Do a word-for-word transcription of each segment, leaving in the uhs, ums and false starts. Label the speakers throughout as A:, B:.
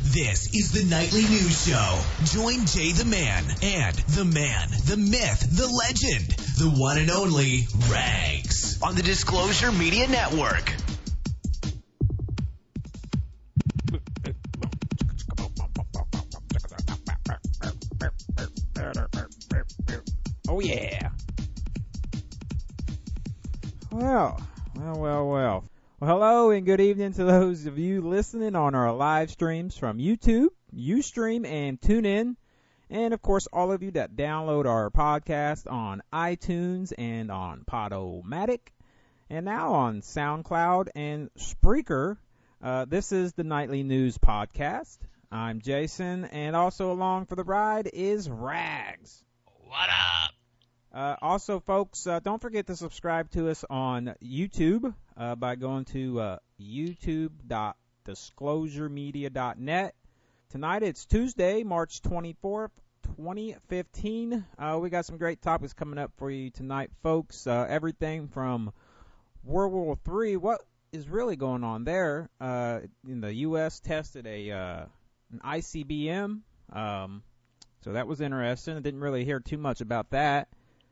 A: This is the Nightly News Show. Join Jay the Man and the man, the myth, the legend, the one and only Rags on the Disclosure Media Network.
B: Oh, yeah. Well, well, well, well. Well, hello and good evening to those of you listening on our live streams from YouTube, Ustream, and TuneIn. And, of course, all of you that download our podcast on iTunes and on Podomatic. And now on SoundCloud and Spreaker. Uh, this is the Nightly News Podcast. I'm Jason, and also along for the ride is Rags.
C: What up?
B: Uh, also, folks, uh, don't forget to subscribe to us on YouTube uh, by going to uh, youtube dot disclosure media dot net. Tonight it's Tuesday, March twenty-fourth, twenty fifteen. Uh, we got some great topics coming up for you tonight, folks. Uh, everything from World War Three, what is really going on there? Uh, in the U S tested a uh, an I C B M, um, so that was interesting. I didn't really hear too much about that.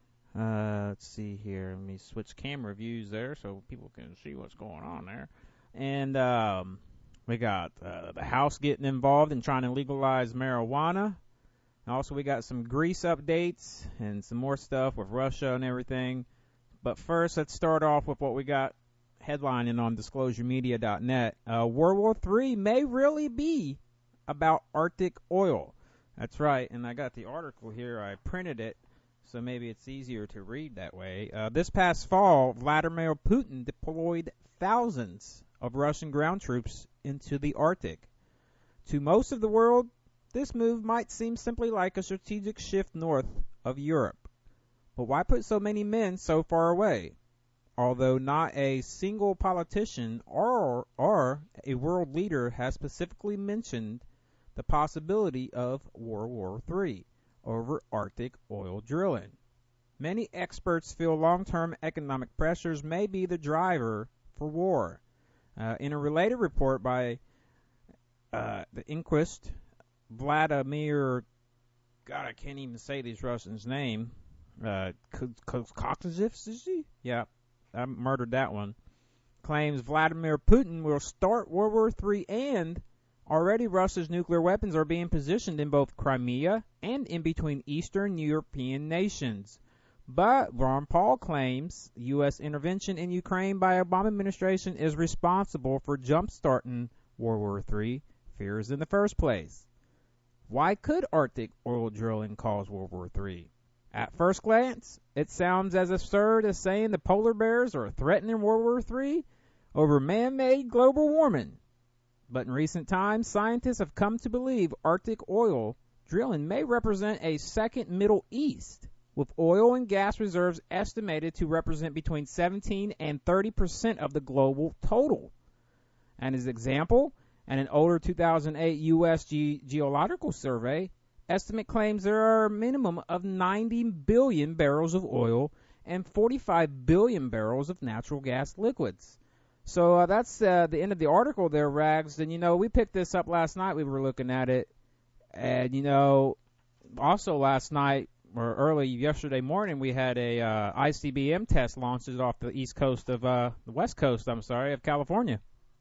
B: Uh, let's see here. Let me switch camera views there so people can see what's going on there. And um, we got uh, the House getting involved in trying to legalize marijuana. Also, we got some Greece updates and some more stuff with Russia and everything. But first, let's start off with what we got headlining on disclosure media dot net. Uh, World War Three may really be about Arctic oil. That's right, and I got the article here. I printed it, so maybe it's easier to read that way. Uh, this past fall, Vladimir Putin deployed thousands of Russian ground troops into the Arctic. To most of the world, this move might seem simply like a strategic shift north of Europe. But why put so many men so far away? Although not a single politician or, or a world leader has specifically mentioned the possibility of World War Three over Arctic oil drilling. Many experts feel long-term economic pressures may be the driver for war. Uh, in a related report by uh, the Inquest, Vladimir, God, I can't even say these Russians' name, uh, Kozhevsky? Yeah, I murdered that one, claims Vladimir Putin will start World War Three, and already Russia's nuclear weapons are being positioned in both Crimea and in between Eastern European nations. But Ron Paul claims U S intervention in Ukraine by Obama administration is responsible for jump-starting World War Three fears in the first place. Why could Arctic oil drilling cause World War Three? At first glance, it sounds as absurd as saying the polar bears are threatening World War Three over man-made global warming. But in recent times, scientists have come to believe Arctic oil drilling may represent a second Middle East, with oil and gas reserves estimated to represent between seventeen and thirty percent of the global total. And as an example, in an older two thousand eight U S Ge- Geological Survey, estimate claims there are a minimum of ninety billion barrels of oil and forty-five billion barrels of natural gas liquids. So uh, that's uh, the end of the article there, Rags. And, you know, we picked this up last night. We were looking at it. And, you know, also last night or early yesterday morning, we had a uh, I C B M test launched off the east coast of uh, the west coast, I'm sorry, of California.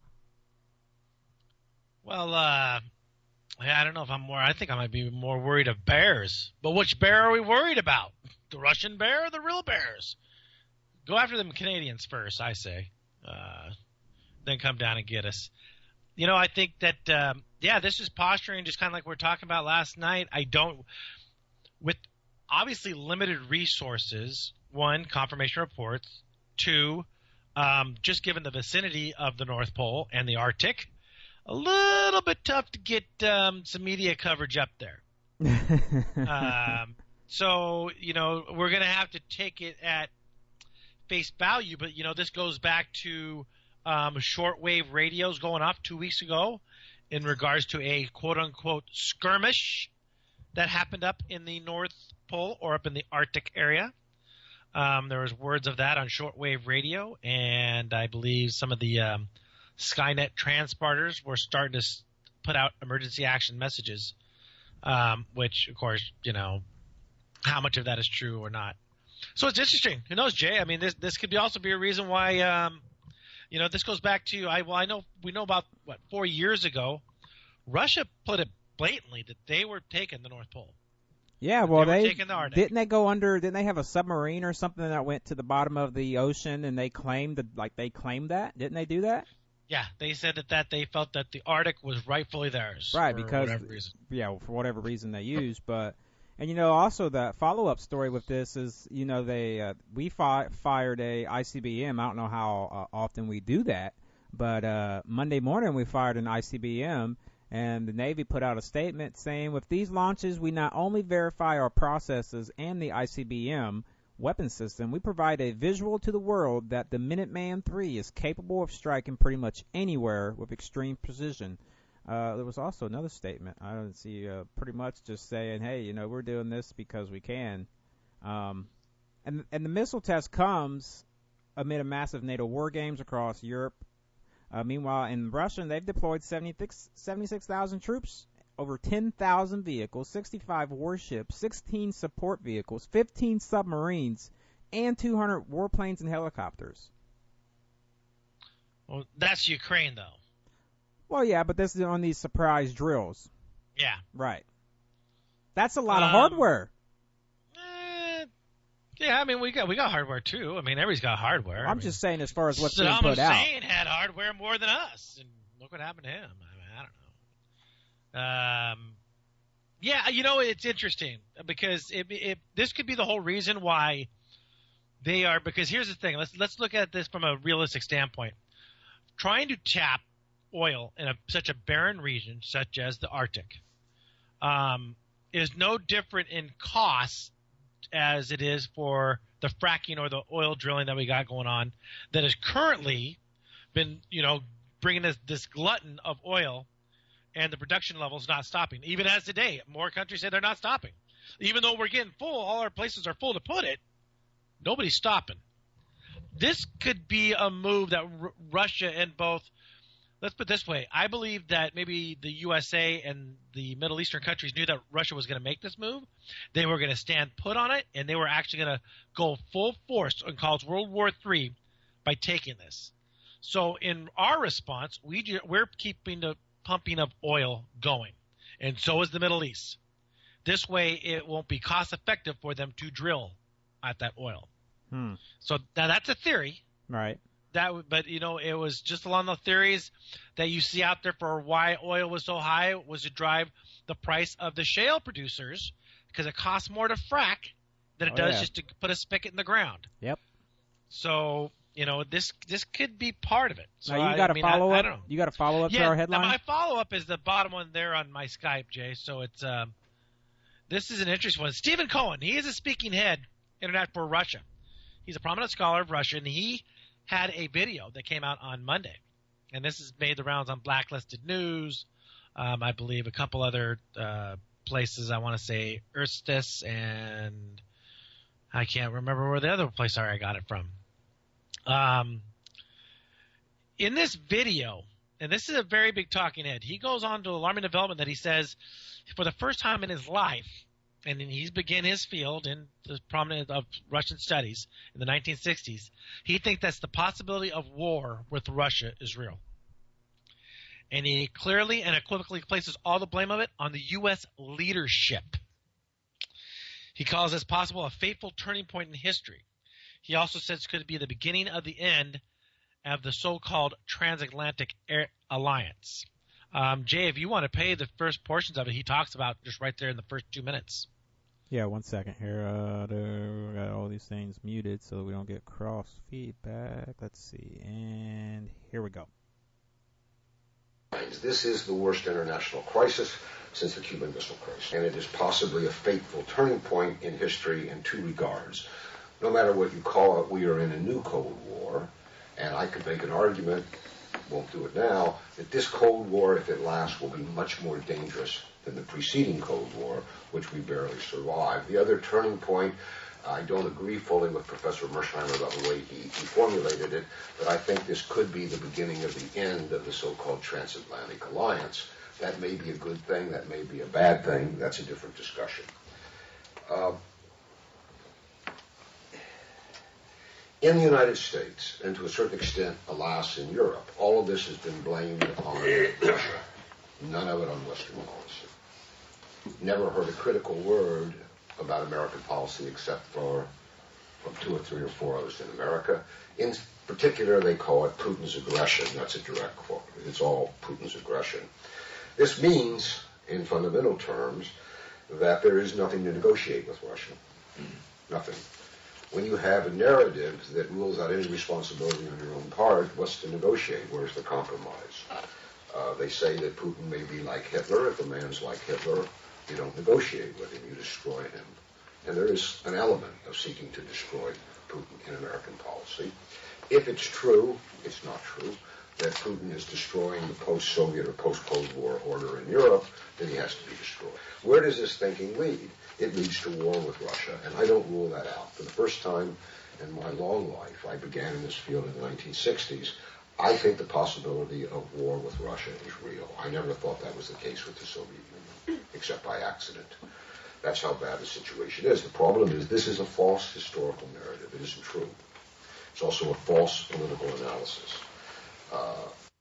C: Well, uh, I don't know if I'm more – I think I might be more worried of bears. But which bear are we worried about? The Russian bear or the real bears? Go after them Canadians first, I say. Uh, then come down and get us. You know, I think that, um, yeah, this is posturing just kind of like we were talking about last night. I don't – with obviously limited resources, one, confirmation reports, two, um, just given the vicinity of the North Pole and the Arctic, a little bit tough to get um, some media coverage up there. um, so, you know, we're going to have to take it at face value, but, you know, this goes back to um, shortwave radios going off two weeks ago in regards to a quote-unquote skirmish that happened up in the North Pole or up in the Arctic area. Um, there was words of that on shortwave radio, and I believe some of the um, Skynet transponders were starting to put out emergency action messages, um, which, of course, you know, how much of that is true or not. So it's interesting. Who knows, Jay? I mean, this this could be also be a reason why, um, you know, this goes back to, I well, I know we know about, what, four years ago, Russia put it blatantly that they were taking the North Pole.
B: Yeah, well,
C: they,
B: they,
C: were taking the Arctic.
B: didn't they go under? Didn't they have a submarine or something that went to the bottom of the ocean and they claimed that, like they claimed that? Didn't they do that?
C: Yeah, they said that, that they felt that the Arctic was rightfully theirs.
B: Right,
C: for
B: because
C: whatever reason.
B: yeah, for whatever reason they used, but. And, you know, also the follow-up story with this is, you know, they uh, we fi- fired a I C B M. I don't know how uh, often we do that, but uh, Monday morning we fired an I C B M, and the Navy put out a statement saying, with these launches, we not only verify our processes and the I C B M weapon system, we provide a visual to the world that the Minuteman three is capable of striking pretty much anywhere with extreme precision. Uh, there was also another statement. I don't see uh, pretty much just saying, hey, you know, we're doing this because we can. Um, and and the missile test comes amid a massive NATO war games across Europe. Uh, meanwhile, in Russia, they've deployed seventy-six thousand troops, over ten thousand vehicles, sixty-five warships, sixteen support vehicles, fifteen submarines, and two hundred warplanes and helicopters.
C: Well, that's Ukraine, though.
B: Well, yeah, but this is on these surprise drills.
C: Yeah.
B: Right. That's a lot
C: um,
B: of hardware.
C: Eh, yeah, I mean, we got we got hardware, too. I mean, everybody's got hardware.
B: I'm
C: I mean,
B: just saying as far as what's
C: Saddam
B: being put out.
C: Hussein had hardware more than us, and look what happened to him. I mean, I don't know. Um, yeah, you know, it's interesting because it, it, this could be the whole reason why they are – because here's the thing. Let's, let's look at this from a realistic standpoint. Trying to tap oil in a, such a barren region such as the Arctic um, is no different in cost as it is for the fracking or the oil drilling that we got going on that has currently been, you know, bringing this, this glutton of oil, and the production levels not stopping. Even as today, more countries say they're not stopping. Even though we're getting full, all our places are full to put it, nobody's stopping. This could be a move that R- Russia and both – let's put it this way. I believe that maybe the U S A and the Middle Eastern countries knew that Russia was going to make this move. They were going to stand put on it, and they were actually going to go full force and cause World War Three by taking this. So in our response, we do, we're keeping the pumping of oil going, and so is the Middle East. This way it won't be cost effective for them to drill at that oil.
B: Hmm.
C: So now that's a theory.
B: Right.
C: That, but you know, it was just along the theories that you see out there for why oil was so high was to drive the price of the shale producers, because it costs more to frack than it
B: oh,
C: does
B: yeah.
C: just to put a spigot in the ground.
B: Yep.
C: So you know, this this could be part of it. So
B: now you
C: I,
B: got
C: I
B: a
C: mean,
B: follow
C: I,
B: up.
C: I don't know.
B: You got a follow up
C: yeah,
B: to our
C: now
B: headline.
C: my follow up is the bottom one there on my Skype, Jay. So it's um, this is an interesting one. Stephen Cohen, he is a speaking head internet for Russia. He's a prominent scholar of Russia, and he had a video that came out on Monday, and this has made the rounds on Blacklisted News, um, I believe a couple other uh, places. I want to say Erstis, and I can't remember where the other place I got it from. Um, in this video, and this is a very big talking head, he goes on to alarming development that he says for the first time in his life, and he's began his field in the prominent of Russian studies in the nineteen sixties, he thinks that's the possibility of war with Russia is real. And he clearly and equivocally places all the blame of it on the U S leadership. He calls this possible a fateful turning point in history. He also says it could be the beginning of the end of the so-called transatlantic Air Alliance. Um, Jay, if you want to pay the first portions of it, he talks about just right there in the first two minutes.
B: Yeah, one second here. Uh, we got all these things muted so we don't get cross feedback. Let's see, and here we go.
D: This is the worst international crisis since the Cuban Missile Crisis, and it is possibly a fateful turning point in history in two regards. No matter what you call it, we are in a new Cold War, and I could make an argument, won't do it now, that this Cold War, if it lasts, will be much more dangerous than the preceding Cold War, which we barely survived. The other turning point, I don't agree fully with Professor Mersheimer about the way he, he formulated it, but I think this could be the beginning of the end of the so-called transatlantic alliance, That may be a good thing, that may be a bad thing, that's a different discussion. Uh, in the United States, and to a certain extent, alas, in Europe, all of this has been blamed on Russia, none of it on Western policy. Never heard a critical word about American policy except for from two or three or four others in America. In particular, they call it Putin's aggression. That's a direct quote. It's all Putin's aggression. This means, in fundamental terms, that there is nothing to negotiate with Russia. Nothing. When you have a narrative that rules out any responsibility on your own part, what's to negotiate? Where's the compromise? Uh, they say that Putin may be like Hitler. If a man's like Hitler, you don't negotiate with him, you destroy him. And there is an element of seeking to destroy Putin in American policy. If it's true, it's not true, that Putin is destroying the post-Soviet or post-Cold War order in Europe, then he has to be destroyed. Where does this thinking lead? It leads to war with Russia, and I don't rule that out. For the first time in my long life, I began in this field in the nineteen sixties, I think the possibility of war with Russia is real. I never thought that was the case with the Soviet Union, except by accident. That's how bad the situation is. The problem is this is a false historical narrative. It isn't true. It's also a false political analysis. Uh,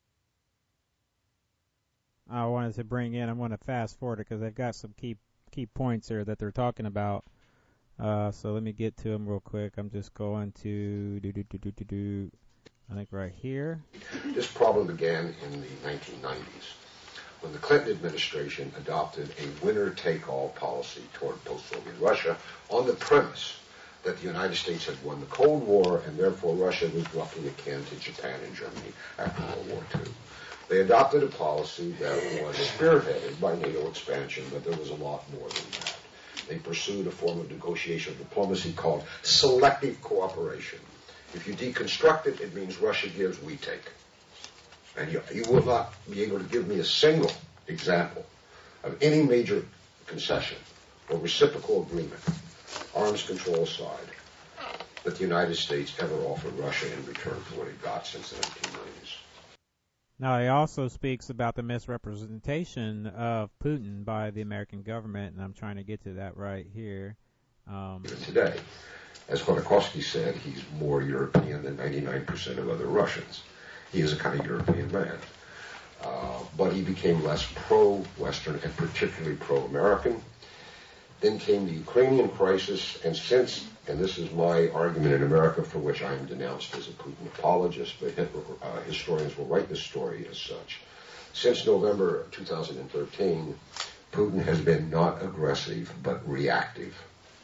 B: I wanted to bring in, I want to fast forward it because they've got some key key points here that they're talking about. Uh, so let me get to them real quick. I'm just going to do, do, do, do, do, do, I think right here.
D: This problem began in the nineteen nineties when the Clinton administration adopted a winner-take-all policy toward post-Soviet Russia on the premise that the United States had won the Cold War and therefore Russia was roughly akin to Japan and Germany after World War Two. They adopted a policy that was spearheaded by NATO expansion, but there was a lot more than that. They pursued a form of negotiation diplomacy called selective cooperation. If you deconstruct it, it means Russia gives, we take. And you, you will not be able to give me a single example of any major concession or reciprocal agreement, arms control aside, that the United States ever offered Russia in return for what it got since the nineteen nineties.
B: Now, he also speaks about the misrepresentation of Putin by the American government, and I'm trying to get to that right here. Um,
D: Today, as Khodorkovsky said, he's more European than ninety-nine percent of other Russians. He is a kind of European man. Uh, but he became less pro-Western and particularly pro-American. Then came the Ukrainian crisis, and since, and this is my argument in America for which I am denounced as a Putin apologist, but uh, historians will write this story as such. Since November two thousand thirteen, Putin has been not aggressive, but reactive.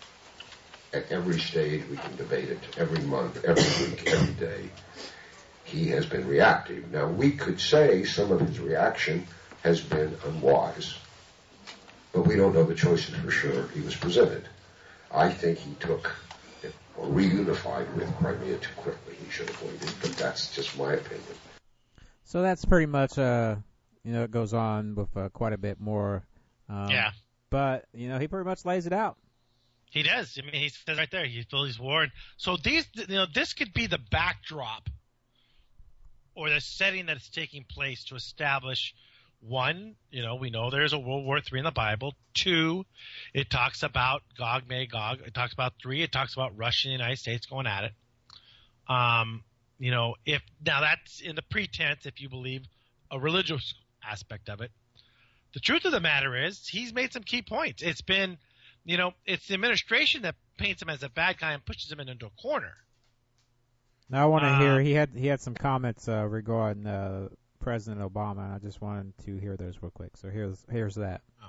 D: At every stage we can debate it, every month, every week, every day. He has been reactive. Now, we could say some of his reaction has been unwise, but we don't know the choices for sure he was presented. I think he took or reunified with Crimea too quickly. He should have waited, but that's just my opinion.
B: So that's pretty much, uh, you know, it goes on with uh, quite a bit more. Um,
C: yeah.
B: But, you know, he pretty much lays it out.
C: He does. I mean, he says right there, he feels he's warned. So these, you know, this could be the backdrop or the setting that is taking place to establish, one, you know, we know there's a World War Three in the Bible. Two, it talks about Gog, Magog. It talks about three, it talks about Russia and the United States going at it. Um, you know, if now that's in the pretense, if you believe a religious aspect of it. The truth of the matter is he's made some key points. It's been, you know, it's the administration that paints him as a bad guy and pushes him into a corner.
B: Now I want to
C: uh,
B: hear, he had he had some comments uh, regarding uh, President Obama, and I just wanted to hear those real quick. So here's here's that.
C: Oh.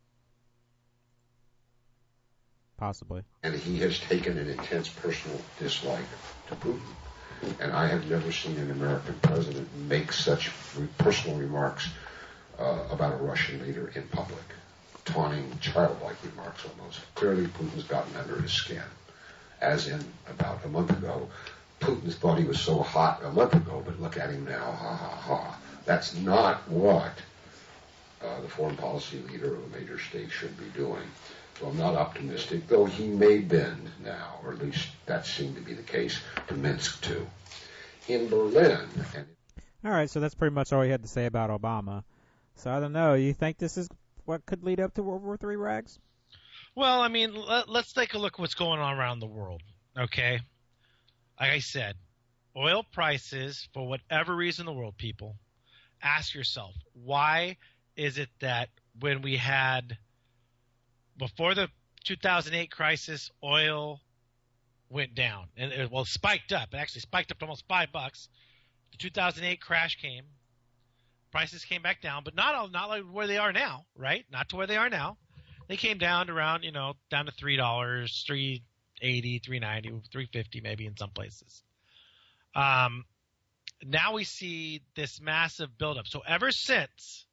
B: Possibly.
D: And he has taken an intense personal dislike to Putin. And I have never seen an American president make such re- personal remarks uh, about a Russian leader in public. Taunting, childlike remarks almost. Clearly Putin's gotten under his skin. As in about a month ago, Putin thought he was so hot a month ago, but look at him now, ha ha ha. That's not what uh, the foreign policy leader of a major state should be doing. So I'm not optimistic, though he may bend now, or at least that seemed to be the case to Minsk too. In Berlin. And
B: all right, so that's pretty much all he had to say about Obama. So I don't know. You think this is what could lead up to World War Three, Rags?
C: Well, I mean, let, let's take a look at what's going on around the world, okay? Like I said, oil prices, for whatever reason in the world, people, ask yourself, why is it that when we had, before the two thousand eight crisis, oil went down, and it well spiked up. It actually spiked up to almost five bucks. The two thousand eight crash came, prices came back down, but not all, not like where they are now, right? Not to where they are now. They came down to around, you know, down to three dollars, three eighty, three ninety, three fifty, maybe in some places. Um, now we see this massive buildup. So ever since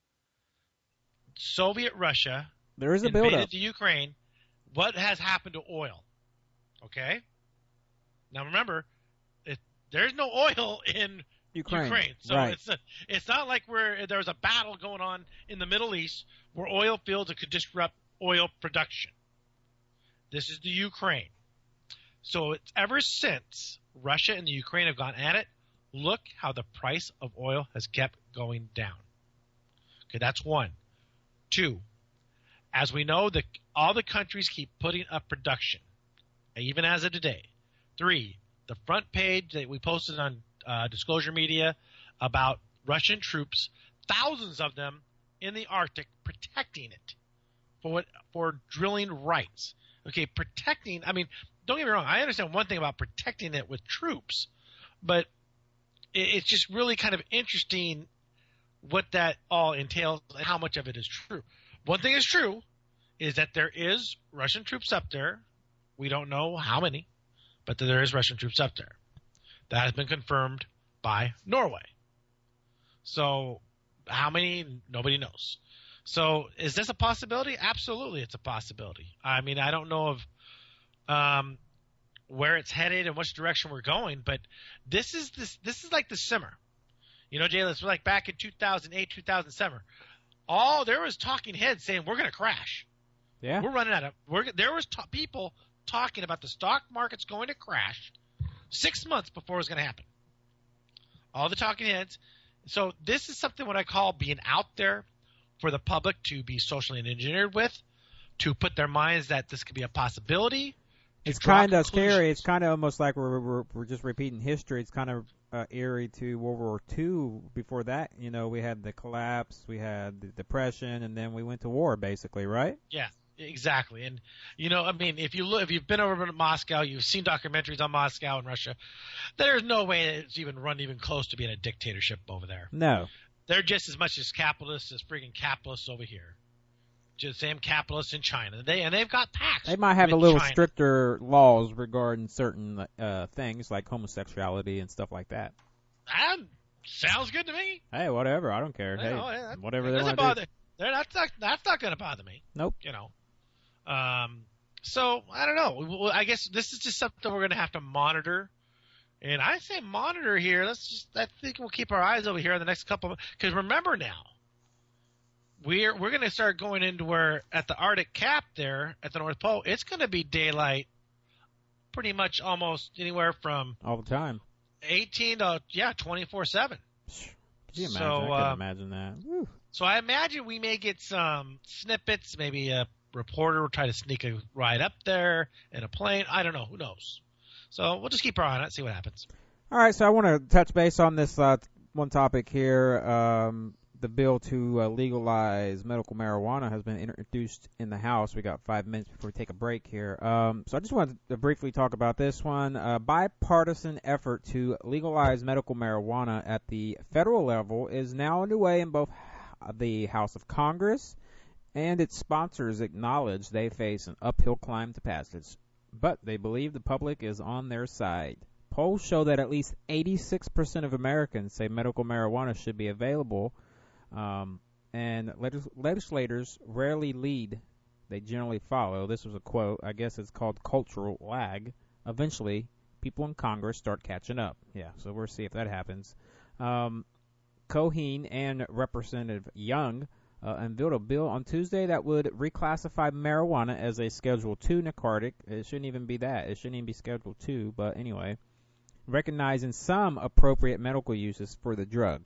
C: Soviet Russia
B: there is a
C: invaded
B: buildup.
C: the Ukraine, what has happened to oil? Okay. Now remember, it, there's no oil in
B: Ukraine.
C: Ukraine. So
B: right.
C: it's a, it's not like we're, there's a battle going on in the Middle East where oil fields could disrupt oil production. This is the Ukraine. So it's ever since Russia and the Ukraine have gone at it, look how the price of oil has kept going down. Okay, that's one. Two, as we know, the, all the countries keep putting up production, even as of today. Three, the front page that we posted on uh, Disclosure Media about Russian troops, thousands of them in the Arctic protecting it for what, for drilling rights. Okay, protecting, I mean, don't get me wrong, I understand one thing about protecting it with troops, but it, it's just really kind of interesting what that all entails and how much of it is true. One thing is true is that there is Russian troops up there. We don't know how many, but there is Russian troops up there. That has been confirmed by Norway. So how many? Nobody knows. So is this a possibility? Absolutely, it's a possibility. I mean, I don't know of um, where it's headed and which direction we're going, but this is this this is like the simmer. You know, Jay, it's like back in two thousand eight, two thousand seven. All there was talking heads saying we're going to crash.
B: Yeah,
C: we're running out of. We're, there was ta- people talking about the stock market's going to crash six months before it was going to happen. All the talking heads. So this is something what I call being out there for the public to be socially engineered with, to put their minds that this could be a possibility.
B: It's kind of scary. It's kind of almost like we're, we're we're just repeating history. It's kind of uh, eerie to World War Two. Before that, you know, we had the collapse, we had the depression, and then we went to war, basically, right?
C: Yeah, exactly. And you know, I mean, if you look, if you've been over to Moscow, you've seen documentaries on Moscow and Russia. There's no way it's even run even close to being a dictatorship over there.
B: No,
C: they're just as much as capitalists as freaking capitalists over here. Just the same capitalists in China. They and they've got pacts.
B: They might have a little
C: China.
B: stricter laws regarding certain uh, things like homosexuality and stuff like that.
C: That sounds good to me.
B: Hey, whatever. I don't care.
C: I
B: hey,
C: know, yeah,
B: whatever
C: that
B: they want
C: bother,
B: to do.
C: That's not that's not going to bother me.
B: Nope.
C: You know. Um. So I don't know. Well, I guess this is just something we're going to have to monitor. And I say monitor here. Let's just. I think we'll keep our eyes over here in the next couple of. Because remember now. We're we're going to start going into where at the Arctic Cap there at the North Pole, it's going to be daylight pretty much almost anywhere from
B: all the time,
C: eighteen to yeah twenty-four seven.
B: Could you imagine?
C: So,
B: I couldn't
C: uh,
B: imagine that. Woo.
C: So I imagine we may get some snippets. Maybe a reporter will try to sneak a ride up there in a plane. I don't know. Who knows? So we'll just keep our eye on it, see what happens.
B: All right. So I want to touch base on this uh, one topic here. Um, The bill to uh, legalize medical marijuana has been introduced in the House. We got five minutes before we take a break here. Um, so I just wanted to briefly talk about this one. A bipartisan effort to legalize medical marijuana at the federal level is now underway in both the House of Congress, and its sponsors acknowledge they face an uphill climb to passage, but they believe the public is on their side. Polls show that at least eighty-six percent of Americans say medical marijuana should be available. Um, and legis- legislators rarely lead, they generally follow. This was a quote. I guess it's called cultural lag. Eventually, people in Congress start catching up. Yeah, so we'll see if that happens. Um, Cohen and Representative Young uh, unveiled a bill on Tuesday that would reclassify marijuana as a Schedule two narcotic. It shouldn't even be that. It shouldn't even be Schedule two, but anyway, recognizing some appropriate medical uses for the drug.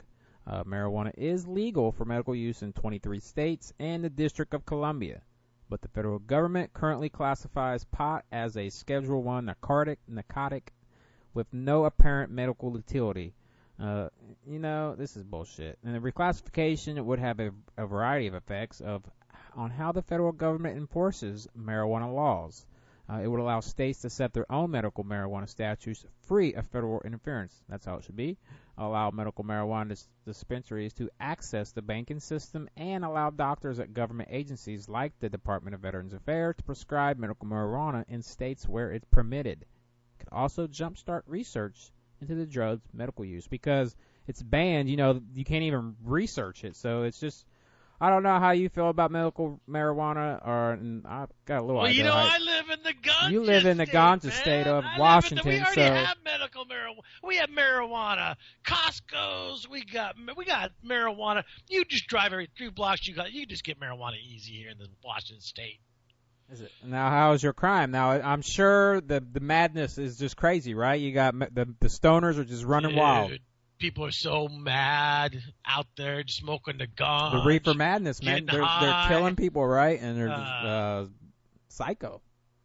B: Uh, marijuana is legal for medical use in twenty-three states and the District of Columbia, but the federal government currently classifies pot as a Schedule One narcotic, narcotic with no apparent medical utility. Uh, you know, this is bullshit. And the reclassification would have a, a variety of effects of on how the federal government enforces marijuana laws. Uh, it would allow states to set their own medical marijuana statutes free of federal interference. That's how it should be. Allow medical marijuana dis- dispensaries to access the banking system and allow doctors at government agencies like the Department of Veterans Affairs to prescribe medical marijuana in states where it's permitted. It could also jumpstart research into the drug's medical use because it's banned. You know, you can't even research it. So it's just, I don't know how you feel about medical marijuana, or and I've got a little
C: well,
B: idea.
C: you know,
B: I,
C: I live in the ganja
B: You live in the
C: state,
B: ganja
C: man.
B: state of
C: I
B: Washington,
C: live in the, we
B: so
C: already have medical marijuana. We have marijuana, Costco's. We got we got marijuana. You just drive every three blocks. You got you just get marijuana easy here in the Washington state.
B: Is it? Now, how's your crime? Now, I'm sure the the madness is just crazy, right? You got the the stoners are just running
C: Dude,
B: wild.
C: People are so mad out there just smoking the gun.
B: The reefer madness, man. They're, they're killing people, right? And they're just,
C: Uh,
B: uh, psycho.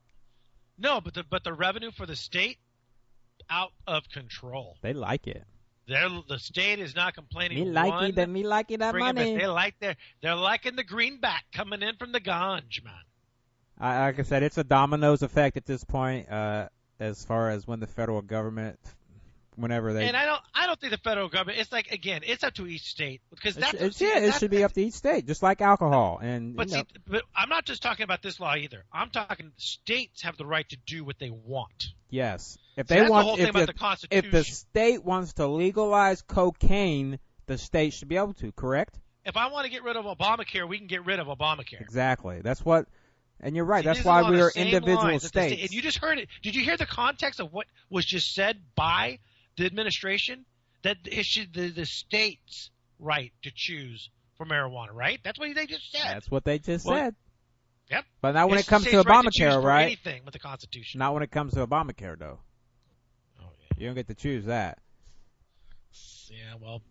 C: No, but the but the revenue for the state out of control.
B: They like it.
C: They're, the state is not complaining.
B: Me like
C: one,
B: it. That me like it. That
C: bring it
B: money.
C: back. They like their, they're liking the greenback coming in from the ganj, man.
B: I, like I said, it's a dominoes effect at this point, uh, as far as when the federal government, whenever they.
C: And I don't, I don't think the federal government. It's like again, it's up to each state because
B: It's,
C: that's.
B: it's,
C: see,
B: yeah, it
C: that's-
B: should be up to each state, just like alcohol. And
C: But
B: you know,
C: see, but I'm not just talking about this law either. I'm talking states have the right to do what they want.
B: yes, if
C: See,
B: they
C: that's
B: want,
C: the whole
B: if,
C: thing about
B: the,
C: the Constitution.
B: if the state wants to legalize cocaine, the state should be able to. Correct?
C: If I want to get rid of Obamacare, we can get rid of Obamacare.
B: Exactly. That's what. And you're right.
C: See,
B: that's
C: these
B: why
C: along
B: we
C: the
B: are
C: same
B: individual
C: lines that the
B: states.
C: state- and you just heard it. Did you hear the context of what was just said by the administration? That it should the, the state's right to choose for marijuana, right? That's what they just said.
B: That's what they just
C: Well,
B: said.
C: Yep.
B: But not when
C: It's
B: it comes
C: the
B: to
C: state's right to choose
B: Obamacare,
C: for
B: right?
C: Anything with the Constitution.
B: Not when it comes to Obamacare, though.
C: Oh yeah.
B: You don't get to choose that.
C: Yeah. Well.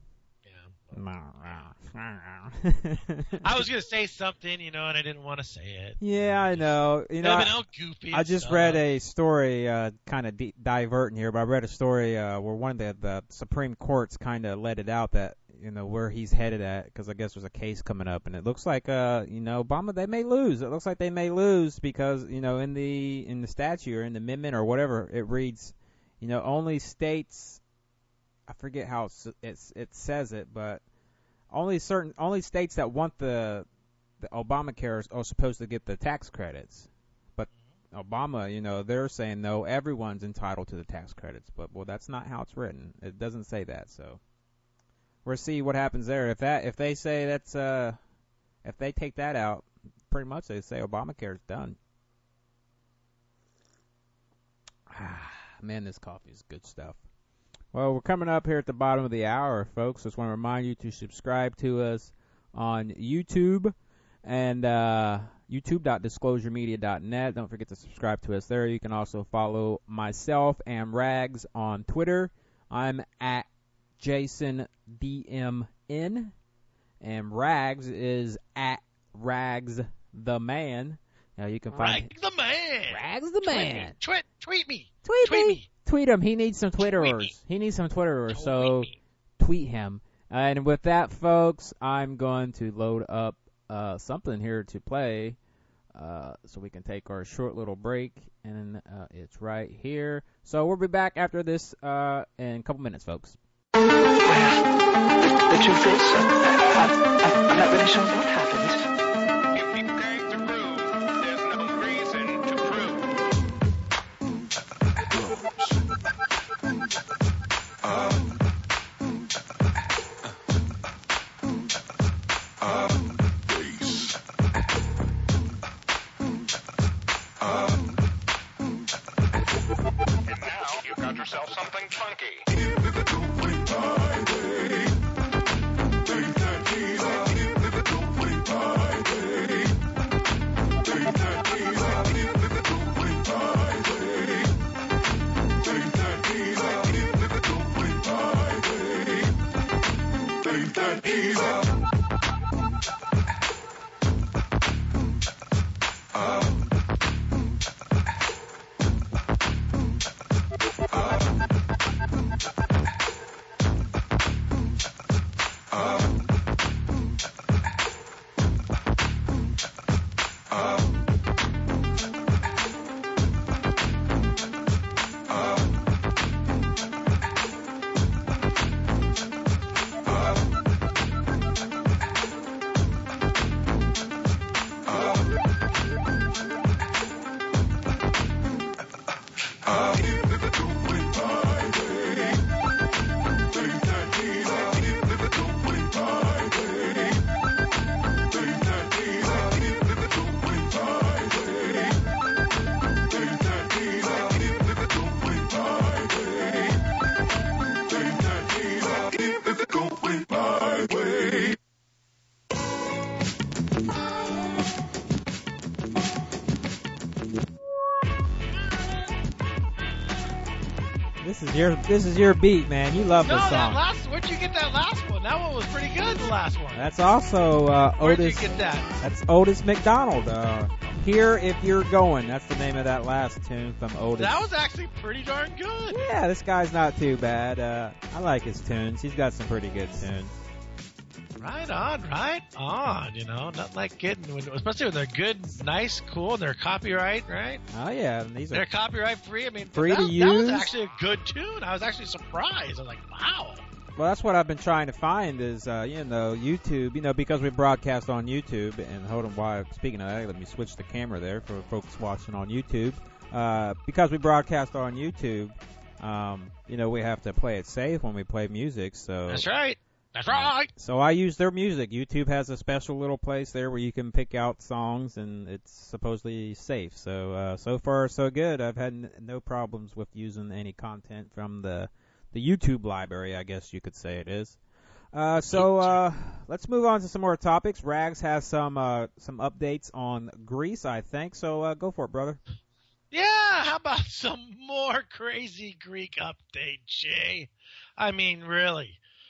C: I was gonna say something, you know, and I didn't want to say it.
B: Yeah, I know. You know,
C: I've
B: I,
C: been all goofy.
B: I
C: and
B: just
C: stuff.
B: read a story, uh, kind of de- diverting here, but I read a story uh, where one of the, the Supreme Courts kind of let it out that, you know, where he's headed at, because I guess there's a case coming up, and it looks like, uh, you know, Obama, they may lose. It looks like they may lose because, you know, in the in the statute or in the amendment or whatever, it reads, you know, only states, I forget how it's, it's, it says it, but only certain, only states that want the the Obamacare are supposed to get the tax credits. But Obama, you know, they're saying no, everyone's entitled to the tax credits. But well, that's not how it's written. It doesn't say that. So we'll see what happens there. If that, if they say that's, uh, if they take that out, pretty much they say Obamacare's done. Man, this coffee is good stuff. Well, we're coming up here at the bottom of the hour, folks. Just want to remind you to subscribe to us on YouTube and uh, youtube dot disclosure media dot net. Don't forget to subscribe to us there. You can also follow myself and Rags on Twitter. I'm at Jason D M N, and Rags is at Rags the Man. Now you can find
C: Rag the man.
B: Rags the Man.
C: Tweet, tweet me.
B: Tweet,
C: Tweet
B: me.
C: me.
B: Tweet him. He needs some
C: Tweet
B: Twitterers.
C: me.
B: He needs some Twitterers.
C: Tweet
B: So
C: me.
B: tweet him. And with that, folks, I'm going to load up uh, something here to play uh, so we can take our short little break. And uh, it's right here. So we'll be back after this uh, in a couple minutes, folks.
E: Well, the, the truth is, uh, I, I, I'm not really sure what happened.
F: If you're going to prove, there's no reason to prove. And now you've got yourself something funky.
B: This is your this is your beat, man. You love
C: No,
B: this
C: that
B: song.
C: last. Where'd you get that last one? That one was pretty good. The last one.
B: That's also uh,
C: Where'd
B: Otis.
C: you get that?
B: That's Otis McDonald. Uh, Here If You're Going. That's the name of that last tune from Otis.
C: That was actually pretty darn good.
B: Yeah, this guy's not too bad. Uh, I like his tunes. He's got some pretty good tunes.
C: Right on, right on. You know, not like getting, when, especially when they're good, nice, cool, and they're copyright, right?
B: Oh yeah, and these are
C: They're copyright free. I mean,
B: Free
C: that,
B: to
C: that was
B: use.
C: actually a good tune. I was actually surprised. I was like, wow.
B: well. That's what I've been trying to find is uh, you know YouTube. You know because we broadcast on YouTube. And hold on, while speaking of that, let me switch the camera there for folks watching on YouTube. Uh, because we broadcast on YouTube, um, you know we have to play it safe when we play music. So
C: That's right. That's right.
B: So I use their music. YouTube has a special little place there where you can pick out songs, and it's supposedly safe. So uh, so far so good. I've had n- no problems with using any content from the the YouTube library, I guess you could say it is. Uh, so uh, let's move on to some more topics. Rags has some uh, some updates on Greece, I think. So uh, go for it, brother.
C: Yeah, how about some more crazy Greek update, Jay? I mean, really.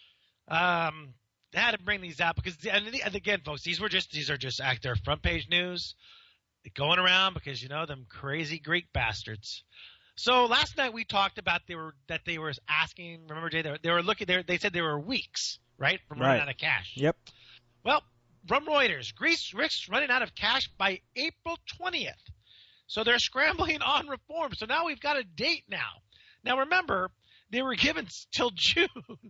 C: Um, I had to bring these out because, and again, folks, these were just these are just act their front page news going around because you know them crazy Greek bastards. So last night we talked about they were that they were asking. Remember, Jay? They were, they were looking. They, were, they said they were weeks, right, from running
B: Right.
C: out of cash.
B: Yep.
C: Well, from Reuters, Greece risks running out of cash by April twentieth. So they're scrambling on reform. So now we've got a date now. Now remember, they were given till June.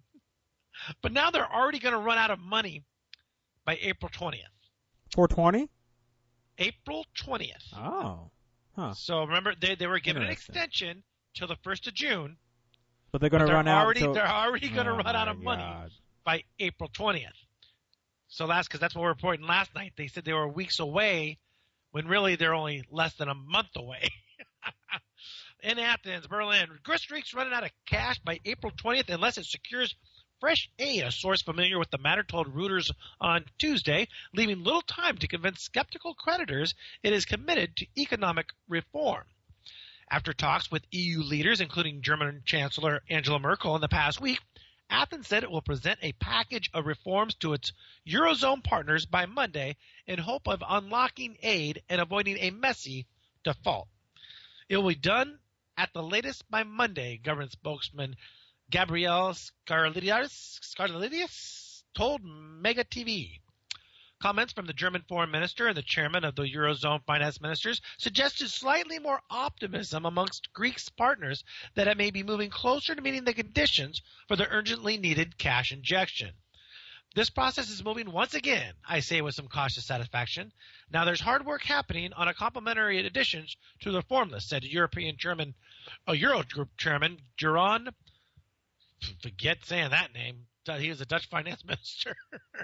C: But now they're already going to run out of money by April twentieth.
B: four twenty?
C: April twentieth.
B: Oh. Huh.
C: So remember, they, they were given an
B: Interesting.
C: extension till the first of June.
B: But they're going
C: But
B: to
C: they're
B: run out
C: already,
B: until...
C: They're already going to
B: Oh,
C: run out
B: my
C: of money
B: God.
C: by April twentieth. So that's because that's what we were reporting last night. They said they were weeks away when really they're only less than a month away. In Athens, Berlin, Greece risks running out of cash by April twentieth unless it secures fresh aid, a source familiar with the matter told Reuters on Tuesday, leaving little time to convince skeptical creditors it is committed to economic reform. After talks with E U leaders, including German Chancellor Angela Merkel in the past week, Athens said it will present a package of reforms to its Eurozone partners by Monday in hope of unlocking aid and avoiding a messy default. It will be done at the latest by Monday, government spokesman Gabriel Scarlidis, Scarlidis told Mega T V. Comments from the German foreign minister and the chairman of the Eurozone finance ministers suggested slightly more optimism amongst Greece's partners that it may be moving closer to meeting the conditions for the urgently needed cash injection. This process is moving once again, I say with some cautious satisfaction. Now there's hard work happening on a complementary additions to the reform list, said European Chairman, uh, Eurogroup Chairman Jeroen. Forget saying that name. He was a Dutch finance minister.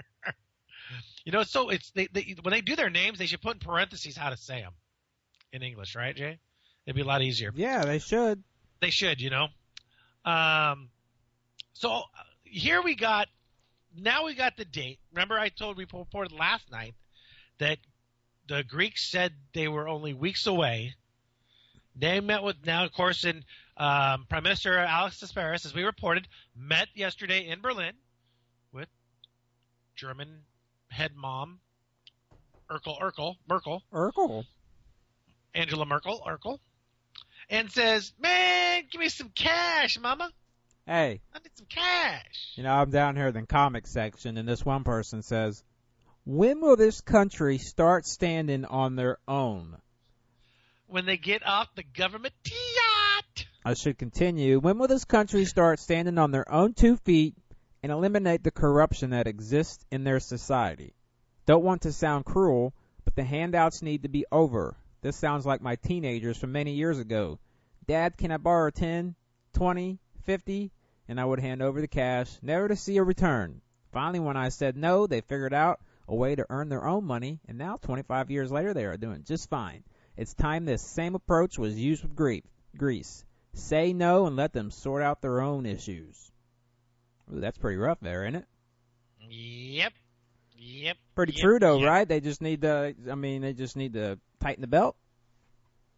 C: You know, so it's they, they when they do their names, they should put in parentheses how to say them in English, right, Jay? It'd be a lot easier.
B: Yeah, they should.
C: They should, you know. Um, so uh, here we got. Now we got the date. Remember, I told we reported last night that the Greeks said they were only weeks away. They met with now, of course, in um, Prime Minister Alex Tsipras, as we reported, met yesterday in Berlin with German head mom Urkel Urkel Merkel
B: Urkel.
C: Angela Merkel Urkel, and says, "Man, give me some cash, Mama.
B: Hey,
C: I need some cash."
B: you know, I'm down here in the comic section, and this one person says, when will this country start standing on their own?
C: When they get off the government yacht.
B: I should continue. When will this country start standing on their own two feet and eliminate the corruption that exists in their society? Don't want to sound cruel, but the handouts need to be over. This sounds like my teenagers from many years ago. Dad, can I borrow ten, twenty, fifty? And I would hand over the cash, never to see a return. Finally, when I said no, they figured out a way to earn their own money, and now, twenty-five years later, they are doing just fine. It's time this same approach was used with Greece. Say no and let them sort out their own issues. Ooh, that's pretty rough there, isn't it?
C: Yep. Yep.
B: Pretty
C: yep,
B: true, though,
C: yep.
B: right? They just need to, I mean, they just need to tighten the belt.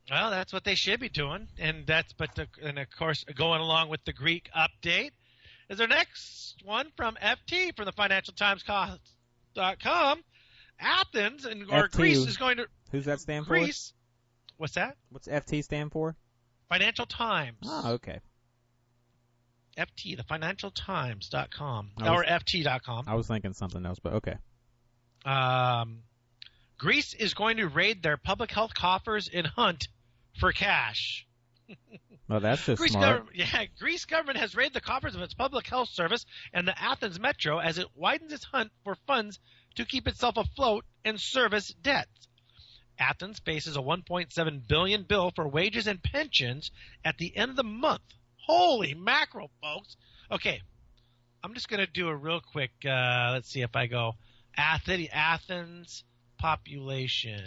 C: Well, that's what they should be doing, and that's but the, and of course going along with the Greek update is our next one from F T from the Financial Times dot com. Athens and or
B: F T,
C: Greece is going to
B: Who's that stand
C: Greece. What's that?
B: What's F T stand for?
C: Financial Times.
B: Oh, okay.
C: F T, the Financial Times dot com
B: I was-
C: or F T dot com.
B: I was thinking something else, but okay.
C: Um, Greece is going to raid their public health coffers and hunt for cash.
B: Well, that's just
C: Greece
B: smart.
C: Gov- yeah, Greece government has raided the coffers of its public health service and the Athens Metro as it widens its hunt for funds to keep itself afloat and service debt. Athens faces a one point seven billion dollars bill for wages and pensions at the end of the month. Holy mackerel, folks. Okay, I'm just going to do a real quick, uh, let's see if I go, Athens, Athens population.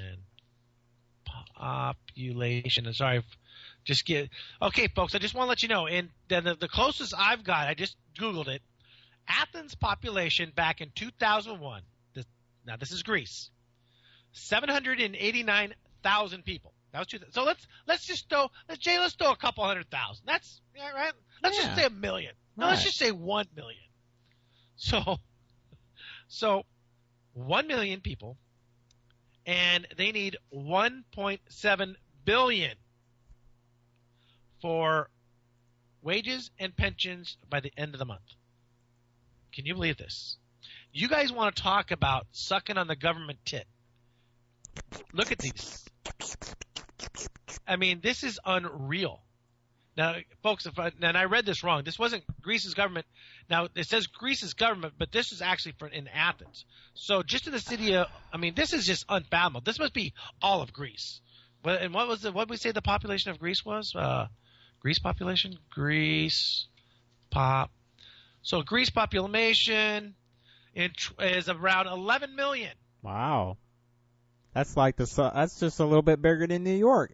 C: Population. Sorry, just get okay, folks. I just want to let you know. And the, the, the closest I've got, I just Googled it. Athens population back in two thousand one. This, now this is Greece. seven hundred eighty-nine thousand people. That was two. So let's let's just throw let's Jay. Let's throw a couple hundred thousand. That's yeah, right. Let's
B: Yeah.
C: just say a million. No,
B: Right.
C: let's just say one million. So, so one million people. And they need one point seven billion dollars for wages and pensions by the end of the month. Can you believe this? You guys want to talk about sucking on the government tit. Look at these. I mean, this is unreal. Now, folks, if I, and I read this wrong. This wasn't Greece's government. Now, it says Greece's government, but this is actually for in Athens. So just in the city of, I mean, this is just unfathomable. This must be all of Greece. But, and what was the, what did we say the population of Greece was? Uh, Greece population? Greece pop. So Greece population is around eleven million.
B: Wow. That's like the su- that's just a little bit bigger than New York.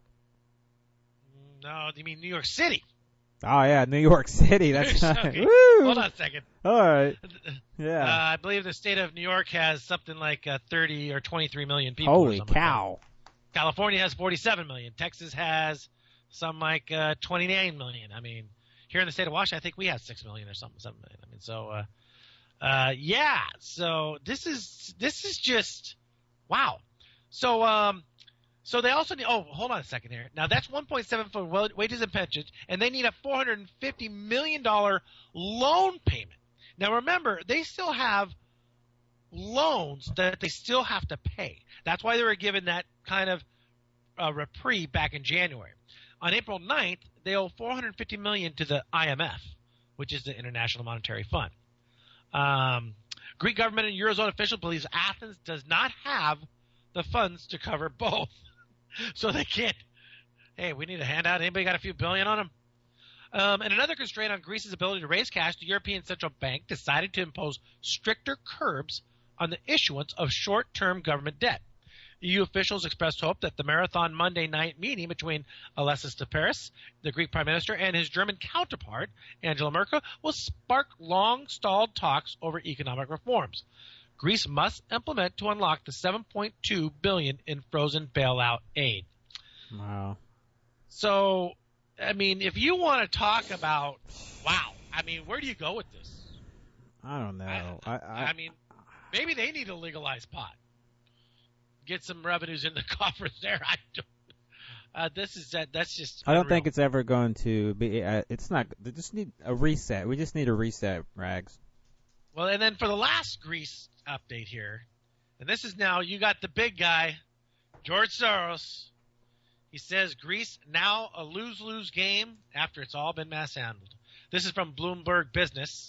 C: No, you mean New York City.
B: Oh yeah, New York City. That's
C: Okay.
B: Woo!
C: Hold on a second.
B: All right.
C: Uh,
B: Yeah.
C: I believe the state of New York has something like uh, thirty or twenty-three million people. or
B: Holy
C: something like that.
B: cow.
C: California has forty-seven million. Texas has some like uh, twenty-nine million. I mean, here in the state of Washington, I think we have six million or something, seven million. I mean, so uh, uh, yeah. So this is this is just wow. So um, so they also need. Oh, hold on a second here. Now that's one point seven for wa- wages and pensions, and they need a four hundred fifty million dollar loan payment. Now remember, they still have loans that they still have to pay. That's why they were given that kind of uh, reprieve back in January. On April ninth, they owe four hundred fifty million dollars to the I M F, which is the International Monetary Fund. Um, Greek government and Eurozone officials believes Athens does not have the funds to cover both. So they can't, hey, we need a handout. Anybody got a few billion on them? Um, and another constraint on Greece's ability to raise cash, the European Central Bank decided to impose stricter curbs on the issuance of short-term government debt. E U officials expressed hope that the marathon Monday night meeting between Alexis Tsipras, the Greek prime minister, and his German counterpart, Angela Merkel, will spark long-stalled talks over economic reforms. Greece must implement to unlock the seven point two billion dollars in frozen bailout aid.
B: Wow.
C: So, I mean, if you want to talk about, wow, I mean, where do you go with this?
B: I don't know.
C: I,
B: I, I,
C: I mean, maybe they need to legalize pot. Get some revenues in the coffers there. I don't, uh, this is that. That's just.
B: I don't
C: unreal.
B: think it's ever going to be. Uh, it's not. They just need a reset. We just need a reset, Rags.
C: Well, and then for the last Greece update here, and this is now you got the big guy, George Soros. He says Greece now a lose-lose game after it's all been mass handled. This is from Bloomberg Business.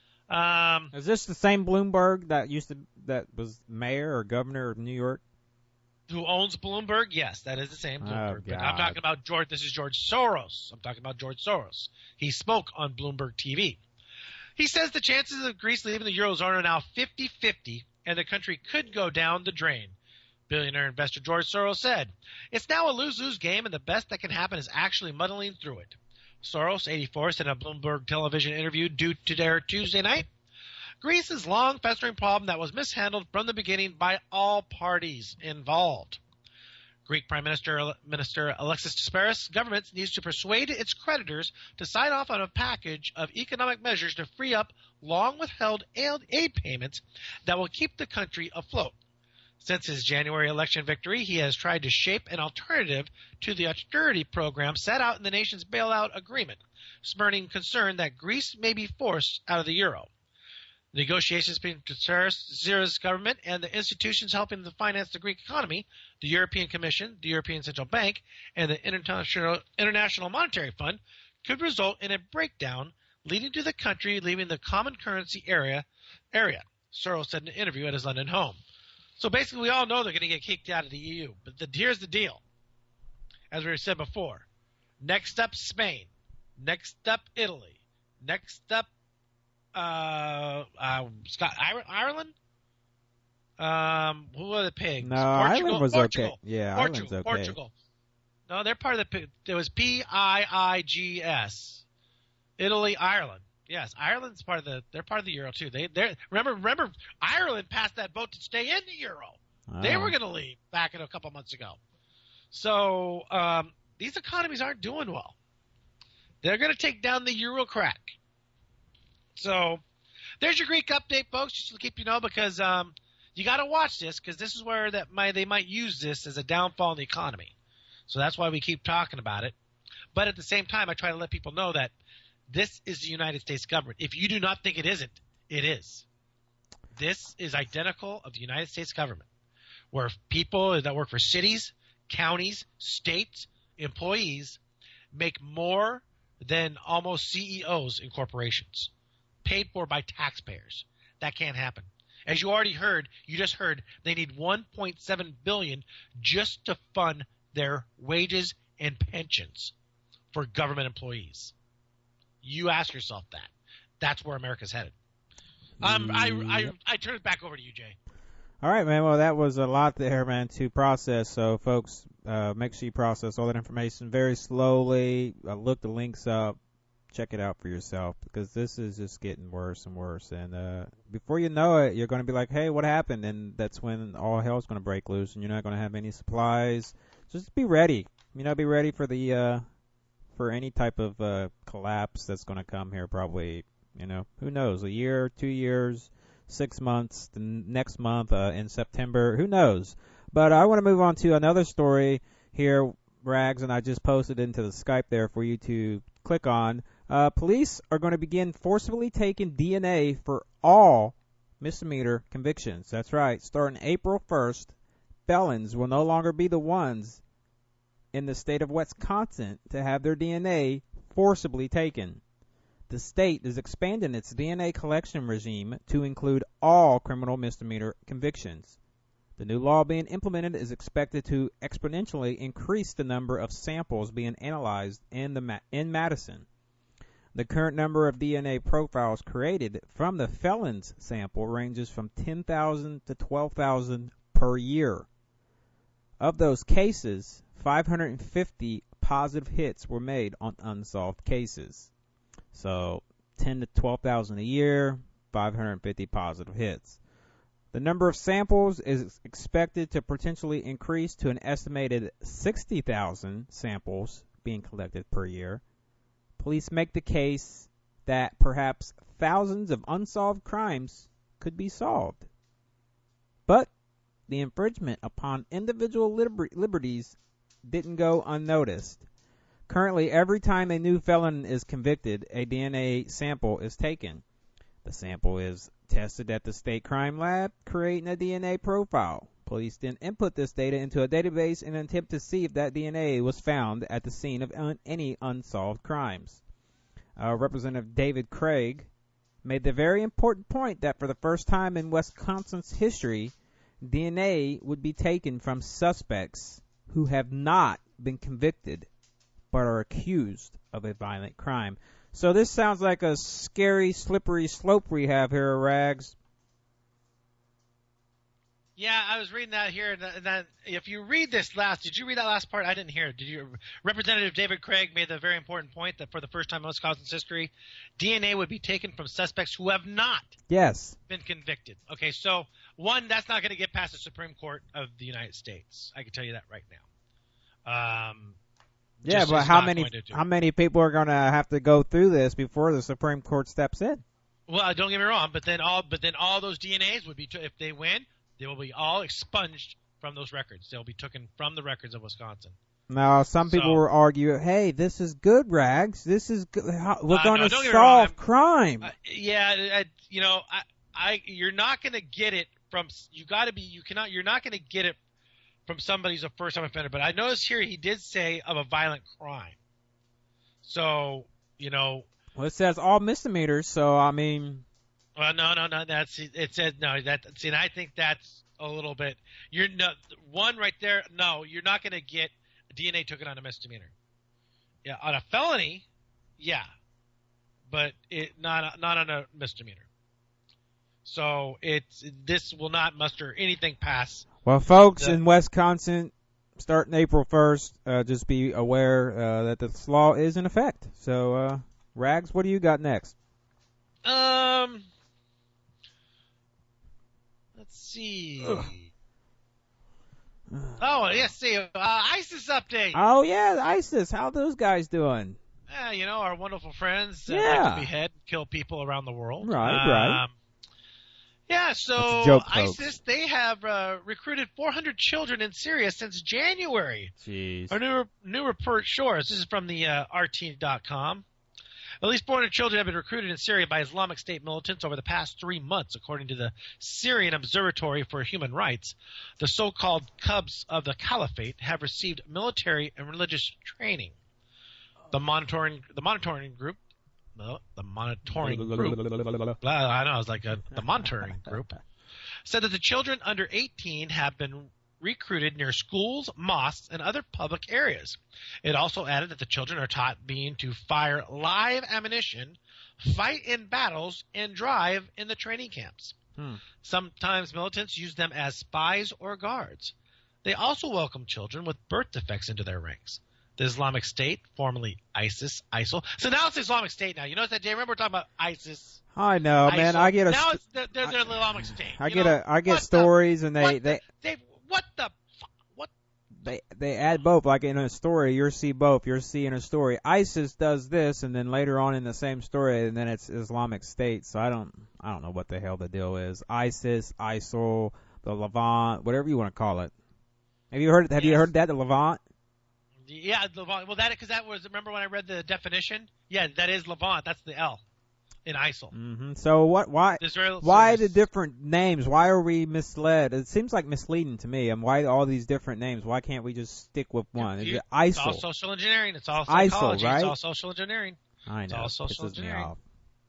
C: Um,
B: Is this the same Bloomberg that used to that was mayor or governor of New York?
C: who owns Bloomberg? Yes, that is the same Bloomberg.
B: Oh,
C: but I'm
B: God.
C: talking about George. This is George Soros. I'm talking about George Soros. He spoke on Bloomberg T V. He says the chances of Greece leaving the Eurozone are now fifty-fifty, and the country could go down the drain. Billionaire investor George Soros said, "It's now a lose-lose game, and the best that can happen is actually muddling through it." Soros, eighty-four, said in a Bloomberg television interview due to air Tuesday night, Greece's long-festering problem that was mishandled from the beginning by all parties involved. Greek Prime Minister Minister Alexis Tsipras' government needs to persuade its creditors to sign off on a package of economic measures to free up long-withheld aid payments that will keep the country afloat. Since his January election victory, he has tried to shape an alternative to the austerity program set out in the nation's bailout agreement, spurning concern that Greece may be forced out of the euro. Negotiations between Tsipras' government and the institutions helping to finance the Greek economy, the European Commission, the European Central Bank, and the International, International Monetary Fund, could result in a breakdown, leading to the country leaving the common currency area. area, Soros said in an interview at his London home. So basically, we all know they're going to get kicked out of the E U. But the, here's the deal. As we said before, next up Spain, next up Italy, next up uh, uh, Scott, Ireland. Um, who are the pigs?
B: No,
C: Portugal,
B: Ireland was
C: Portugal,
B: okay. Yeah,
C: Portugal,
B: Ireland's okay.
C: Portugal. No, they're part of the. It was P I I G S. Italy, Ireland. Yes, Ireland's part of the. They're part of the euro too. They, they remember. Remember, Ireland passed that vote to stay in the euro.
B: Oh.
C: They were going to leave back in a couple months ago. So um, these economies aren't doing well. They're going to take down the euro crack. So there's your Greek update, folks, just to keep you know, because um, you got to watch this, because this is where that might, they might use this as a downfall in the economy. So that's why we keep talking about it. But at the same time, I try to let people know that this is the United States government. If you do not think it isn't, it is. This is identical of the United States government, where people that work for cities, counties, states, employees make more than almost C E Os in corporations, paid for by taxpayers. That can't happen. As you already heard, you just heard they need one point seven billion dollars just to fund their wages and pensions for government employees. You ask yourself that. That's where America's headed. Um, I, I, I turn it back over to you, Jay.
B: All right, man. Well, that was a lot there, man, to process. So, folks, uh, make sure you process all that information very slowly. Uh, look the links up. Check it out for yourself, because this is just getting worse and worse. And uh, before you know it, you're going to be like, hey, what happened? And that's when all hell's going to break loose, and you're not going to have any supplies. Just be ready. You know, be ready for the uh, for any type of uh, collapse that's going to come here probably, you know, who knows, a year, two years, six months, the next month uh, in September, who knows. But I want to move on to another story here, Rags, and I just posted into the Skype there for you to click on. Uh, police are going to begin forcibly taking D N A for all misdemeanor convictions. That's right. Starting April first, felons will no longer be the ones in the state of Wisconsin to have their D N A forcibly taken. The state is expanding its D N A collection regime to include all criminal misdemeanor convictions. The new law being implemented is expected to exponentially increase the number of samples being analyzed in the Ma- in Madison. The current number of D N A profiles created from the felons sample ranges from ten thousand to twelve thousand per year. Of those cases, five hundred fifty positive hits were made on unsolved cases. So ten to twelve thousand a year, five hundred fifty positive hits. The number of samples is expected to potentially increase to an estimated sixty thousand samples being collected per year. Police make the case that perhaps thousands of unsolved crimes could be solved. But the infringement upon individual liber- liberties didn't go unnoticed. Currently, every time a new felon is convicted, a D N A sample is taken. The sample is tested at the state crime lab, creating a D N A profile. Police then input this data into a database in an attempt to see if that D N A was found at the scene of un- any unsolved crimes. Uh, Representative David Craig made the very important point that for the first time in Wisconsin's history, D N A would be taken from suspects who have not been convicted but are accused of a violent crime. So this sounds like a scary, slippery slope we have here, Rags.
C: Yeah, I was reading that here. And that, if you read this last, did you read that last part? I didn't hear it. Did you? Representative David Craig made the very important point that for the first time in Wisconsin's history, D N A would be taken from suspects who have not
B: yes.
C: been convicted. Okay, so one, that's not going to get past the Supreme Court of the United States. I can tell you that right now. Um,
B: Yeah,
C: just
B: but
C: is
B: how
C: not
B: many
C: going to do
B: how
C: it.
B: many people are going to have to go through this before the Supreme Court steps in?
C: Well, don't get me wrong, but then all but then all those D N As would be t- if they win, they will be all expunged from those records. They'll be taken from the records of Wisconsin.
B: Now, some people
C: So-
B: will argue, "Hey, this is good, Rags. This is good. How, we're
C: Uh,
B: going
C: no,
B: to
C: don't get me wrong,
B: solve
C: I'm-
B: crime."
C: Uh, yeah, I, you know, I, I, you're not going to get it from. You got to be. You cannot. You're not going to get it from somebody who's a first-time offender. But I noticed here he did say of a violent crime. So you know,
B: Well, it says all misdemeanors, so I mean,
C: well, no, no, no. That's it. Says no. That see, and I think that's a little bit. You're not one right there. No, you're not going to get D N A taken on a misdemeanor. Yeah, on a felony, yeah, but it not not on a misdemeanor. So it's this will not muster anything past.
B: well, folks
C: The-
B: in Wisconsin, starting April first, uh, just be aware uh, that this law is in effect. So, uh, Rags, what do you got next?
C: Um, let's see.
B: Ugh.
C: Oh, yes, see, uh, ISIS update.
B: Oh yeah, ISIS. How those guys doing?
C: Yeah, you know, our wonderful friends that
B: Yeah.
C: like to behead and kill people around the world.
B: Right, right.
C: Um, Yeah, so
B: That's a joke, folks.
C: ISIS, they have uh, recruited four hundred children in Syria since January.
B: Jeez.
C: A new, new report shows, this is from the uh, R T dot com, at least four hundred children have been recruited in Syria by Islamic State militants over the past three months, according to the Syrian Observatory for Human Rights. The so-called cubs of the caliphate have received military and religious training. The monitoring, the monitoring group, no, the monitoring group, blah, I know, I was like a, the monitoring group, said that the children under eighteen have been recruited near schools, mosques, and other public areas. It also added that the children are taught being to fire live ammunition, fight in battles, and drive in the training camps.
B: Hmm.
C: Sometimes militants use them as spies or guards. They also welcome children with birth defects into their ranks. The Islamic State, formerly ISIS, ISIL. So now it's Islamic State now. You notice that, Jay? Remember we're talking about ISIS,
B: I know, man.
C: ISIL.
B: I get a.
C: Now
B: st-
C: it's they're, they're, they're the Islamic State.
B: I
C: You
B: get
C: know,
B: a. I get
C: what the-
B: stories, and they
C: what
B: they.
C: the, they what the fu- what
B: They they add both, like in a story, you'll see both. You're seeing a story. ISIS does this, and then later on in the same story, and then it's Islamic State. So I don't I don't know what the hell the deal is. ISIS, ISIL, the Levant, whatever you want to call it. Have you heard? Have you
C: Yes.
B: heard that the Levant?
C: Yeah, Levant. Well, that because that was. Remember when I read the definition? Yeah, that is Levant. That's the L in ISIL.
B: hmm So what? Why?
C: Israel.
B: Why the
C: Service.
B: different names? Why are we misled? It seems like misleading to me. And why all these different names? Why can't we just stick with one? Is
C: You-
B: it
C: It's all
B: ISIL?
C: social engineering. It's all
B: ISIL,
C: psychology.
B: right?
C: It's all social engineering.
B: I
C: it's
B: know.
C: all
B: It
C: social
B: pisses me
C: engineering.
B: off.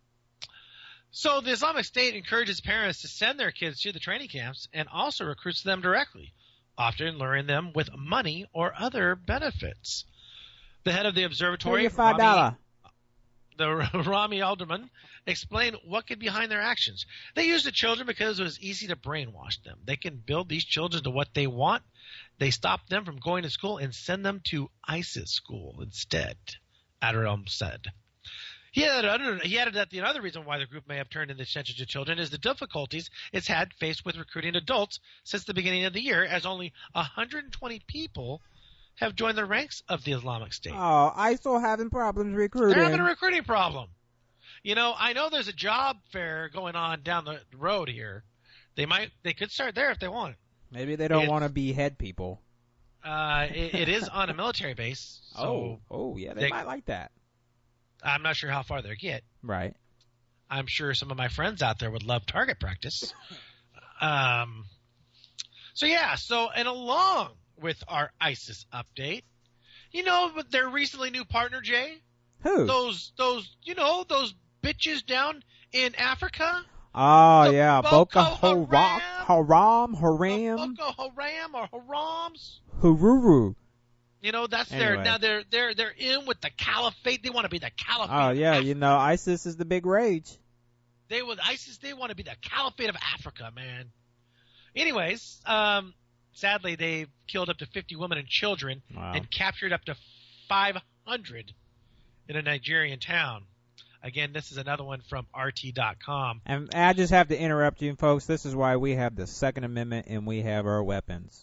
C: So the Islamic State encourages parents to send their kids to the training camps and also recruits them directly, often luring them with money or other benefits. The head of the observatory,
B: Give you five
C: Rami,
B: dollar.
C: the Rami Alderman, explained what could be behind their actions. They used the children because it was easy to brainwash them. They can build these children to what they want. They stop them from going to school and send them to ISIS school instead, Adderelm said. He added, he added that the other reason why the group may have turned its attention to children is the difficulties it's had faced with recruiting adults since the beginning of the year, as only one hundred twenty people have joined the ranks of the Islamic State.
B: Oh, ISIL having problems recruiting.
C: They're having a recruiting problem. You know, I know there's a job fair going on down the road here. They might, they could start there if they want.
B: Maybe they don't
C: It's-
B: want to behead people.
C: Uh, it, it is on a military base, so
B: oh, oh yeah, they,
C: they-
B: might like that.
C: I'm not sure how far they'll get.
B: Right.
C: I'm sure some of my friends out there would love target practice. Um, so yeah, so and along with our ISIS update, you know, with their recently new partner, Jay,
B: Who?
C: those those you know those bitches down in Africa,
B: oh
C: the
B: yeah,
C: Boko
B: Boko Haram,
C: Haram,
B: Haram,
C: the
B: Haram,
C: Boko Haram or Harams.
B: Hururu.
C: You know, that's their
B: Anyway.
C: now they're they're they're in with the caliphate. They want to be the caliphate.
B: Oh
C: of
B: yeah,
C: Africa.
B: you know, ISIS is the big rage.
C: They would ISIS. They want to be the caliphate of Africa, man. Anyways, um, sadly, they've killed up to fifty women and children
B: Wow.
C: and captured up to five hundred in a Nigerian town. Again, this is another one from R T dot com.
B: And I just have to interrupt you, folks. This is why we have the Second Amendment and we have our weapons.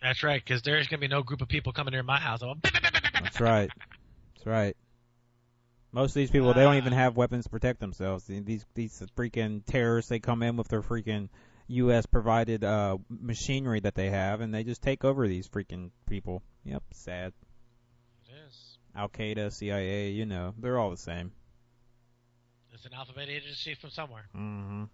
C: That's right, because there's going to be no group of people coming near my house.
B: That's right. That's right. Most of these people, they don't even have weapons to protect themselves. These these freaking terrorists, they come in with their freaking U S provided uh, machinery that they have, and they just take over these freaking people. Yep, sad.
C: It is.
B: Al-Qaeda, C I A, you know, they're all the same.
C: It's an alphabet agency from somewhere.
B: Mm-hmm.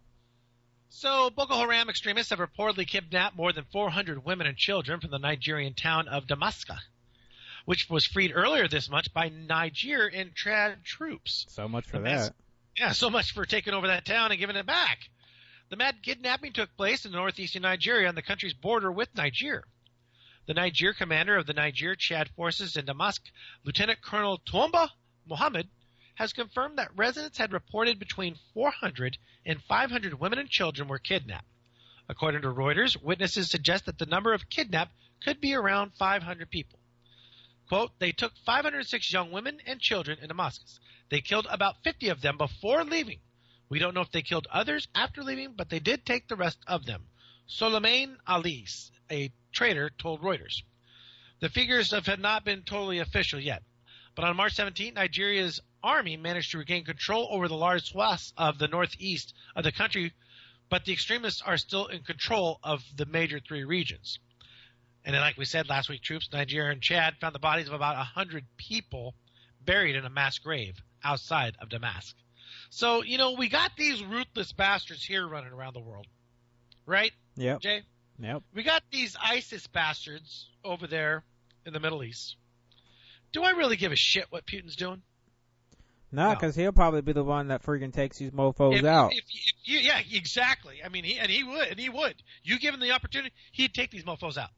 C: So, Boko Haram extremists have reportedly kidnapped more than four hundred women and children from the Nigerian town of Damaska, which was freed earlier this month by Niger and Chad troops.
B: So much for
C: The
B: that.
C: mass- Yeah, so much for taking over that town and giving it back. The mad kidnapping took place in northeastern Nigeria on the country's border with Niger. The Niger commander of the Niger-Chad forces in Damask, Lieutenant Colonel Tuomba Mohammed, has confirmed that residents had reported between four hundred and five hundred women and children were kidnapped. According to Reuters, witnesses suggest that the number of kidnapped could be around five hundred people. Quote, they took five hundred six young women and children in Damascus. They killed about fifty of them before leaving. We don't know if they killed others after leaving, but they did take the rest of them. Soleiman Ali, a trader, told Reuters. The figures have not been totally official yet. But on March seventeenth, Nigeria's army managed to regain control over the large swaths of the northeast of the country, but the extremists are still in control of the major three regions. And then, like we said last week, troops, Nigeria and Chad, found the bodies of about one hundred people buried in a mass grave outside of Damascus. So, you know, we got these ruthless bastards here running around the world, right,
B: Yep.
C: Jay?
B: Yep.
C: We got these ISIS bastards over there in the Middle East. Do I really give a shit what Putin's doing?
B: No,
C: No.
B: because he'll probably be the one that freaking takes these mofos
C: If-
B: out.
C: If, if you, yeah, exactly. I mean, he and he would, and he would. You give him the opportunity, he'd take these mofos out.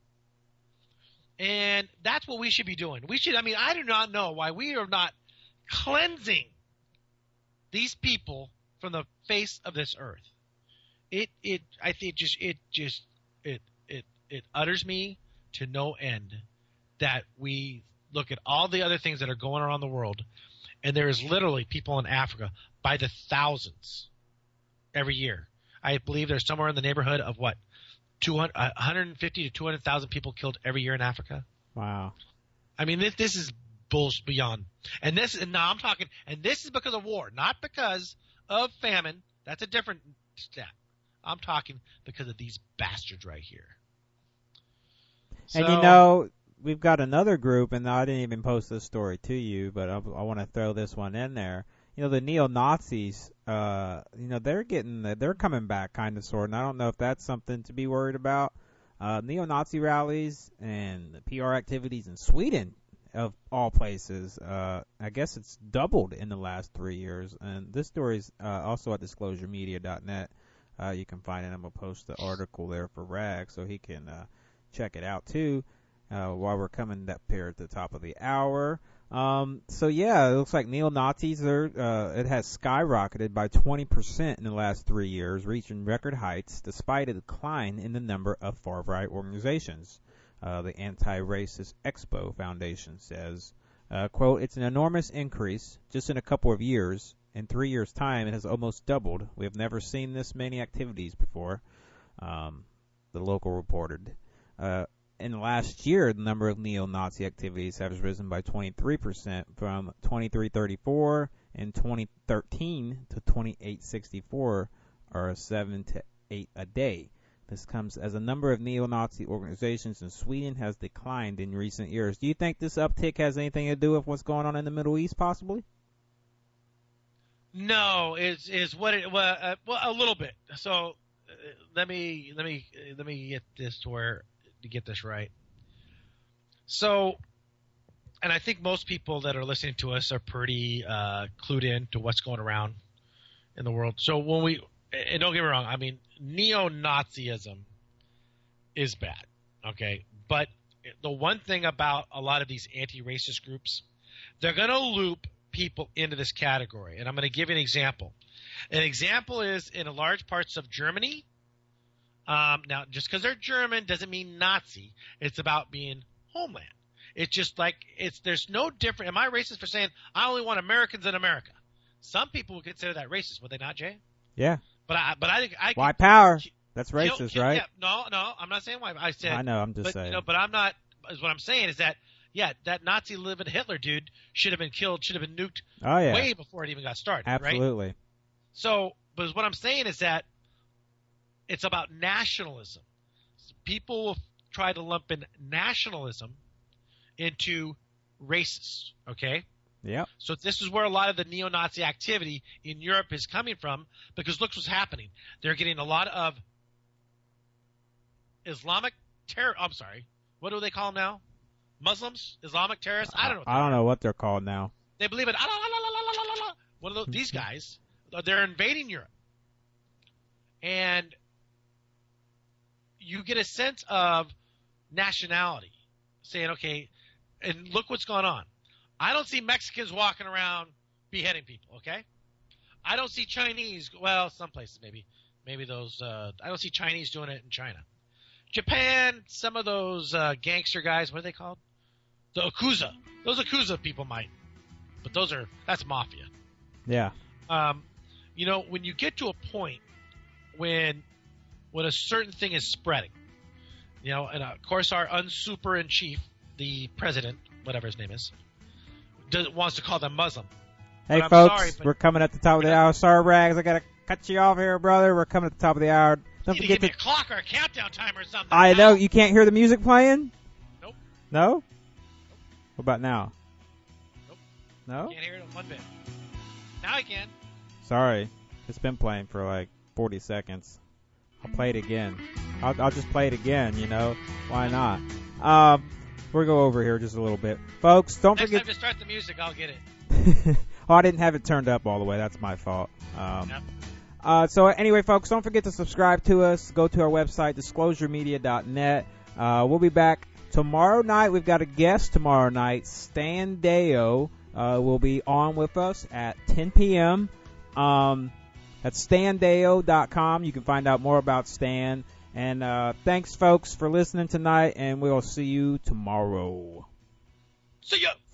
C: And that's what we should be doing. We should. I mean, I do not know why we are not cleansing these people from the face of this earth. It, it, I think, just it, just it, it, it utters me to no end that we look at all the other things that are going around the world, and there is literally people in Africa by the thousands every year. I believe there's somewhere in the neighborhood of what, two hundred, one hundred fifty to two hundred thousand people killed every year in Africa.
B: Wow.
C: I mean, this this is bullshit beyond. And this, and now I'm talking, and this is because of war, not because of famine. That's a different stat. I'm talking because of these bastards right here.
B: And
C: So-
B: you know, we've got another group, and I didn't even post this story to you, but I, I want to throw this one in there. You know, the neo-Nazis, uh, you know, they're getting, they're coming back kind of sort, and I don't know if that's something to be worried about. Uh, neo-Nazi rallies and the P R activities in Sweden, of all places, uh, I guess it's doubled in the last three years. And this story is uh, also at disclosure media dot net. Uh, you can find it. I'm going to post the article there for Rag so he can uh, check it out too uh, while we're coming up here at the top of the hour. Um, so yeah, it looks like neo-Nazis are, uh, it has skyrocketed by twenty percent in the last three years, reaching record heights despite a decline in the number of far-right organizations. Uh, the Anti-Racist Expo Foundation says, uh, quote, it's an enormous increase just in a couple of years. In three years' time, it has almost doubled. We have never seen this many activities before, um, the local reported. Uh, in the last year, the number of neo-Nazi activities has risen by twenty-three percent from twenty-three thirty-four in twenty thirteen to twenty-eight sixty-four, or seven to eight a day. This comes as a number of neo-Nazi organizations in Sweden has declined in recent years. Do you think this uptick has anything to do with what's going on in the Middle East, possibly?
C: No, is is what it well, uh, well a little bit. So uh, let me let me uh, let me get this to where to get this right. So, and I think most people that are listening to us are pretty uh, clued in to what's going around in the world. So when we and don't get me wrong, I mean neo-Nazism is bad, okay? But the one thing about a lot of these anti-racist groups, they're going to loop people into this category. And I'm going to give you an example. An example is in large parts of Germany. Um, now, just because they're German doesn't mean Nazi. It's about being homeland. It's just like it's. There's no different. Am I racist for saying I only want Americans in America? Some people would consider that racist, would they not, Jay?
B: Yeah.
C: But I, but I think I.
B: White power. That's
C: Kill-
B: racist,
C: kill-
B: right?
C: Yeah, no, no, I'm not saying wife. I said.
B: I know. I'm just
C: but,
B: saying.
C: You know, but I'm not. Is what I'm saying is that yeah, that Nazi living Hitler dude should have been killed, should have been nuked
B: oh yeah,
C: way before it even got started. Right?
B: absolutely.
C: So, but what I'm saying is that it's about nationalism. People will try to lump in nationalism into racist. Okay.
B: Yep.
C: So this is where a lot of the neo-Nazi activity in Europe is coming from, because look what's happening. They're getting a lot of Islamic terror. I'm sorry. What do they call them now? Muslims? Islamic terrorists? I don't know. What
B: I don't know what they're called now.
C: they believe in. ah, la, la, la, la, la, la, la. One of those, these guys, they're invading Europe, and you get a sense of nationality, saying, okay, and look what's going on. I don't see Mexicans walking around beheading people, okay? I don't see Chinese, well, some places maybe. Maybe those, uh, I don't see Chinese doing it in China. Japan, some of those uh, gangster guys, what are they called? The Yakuza. Those Yakuza people might. But those are, that's mafia.
B: Yeah.
C: Um, you know, when you get to a point when when a certain thing is spreading, you know, and uh, of course our unsuper in chief, the president, whatever his name is, does, wants to call them Muslim.
B: Hey,
C: But I'm
B: folks,
C: sorry, but-
B: we're coming at the top of the
C: Yeah.
B: hour. Sorry, Rags, I gotta cut you off here, brother. We're coming at the top of the hour. Don't
C: You need to
B: forget
C: give me
B: to.
C: a clock or a countdown timer or something.
B: I
C: pal.
B: know you can't hear the music playing.
C: Nope.
B: No. What about now?
C: Nope.
B: No.
C: Can't hear it on one bit. Now I can.
B: Sorry, it's been playing for like forty seconds. I'll play it again. I'll, I'll just play it again. You know, why not? Um, we'll go over here just a little bit, folks. Don't
C: Next
B: forget.
C: time to start the music, I'll get it.
B: Oh, I didn't have it turned up all the way. That's my fault. Um,
C: Yep.
B: uh, so anyway, folks, don't forget to subscribe to us. Go to our website, disclosure media dot net. Uh, we'll be back tomorrow night. We've got a guest tomorrow night. Stan Deo uh, will be on with us at ten p.m. Um, that's stan deo dot com. You can find out more about Stan. And uh, thanks, folks, for listening tonight, and we'll see you tomorrow.
C: See ya.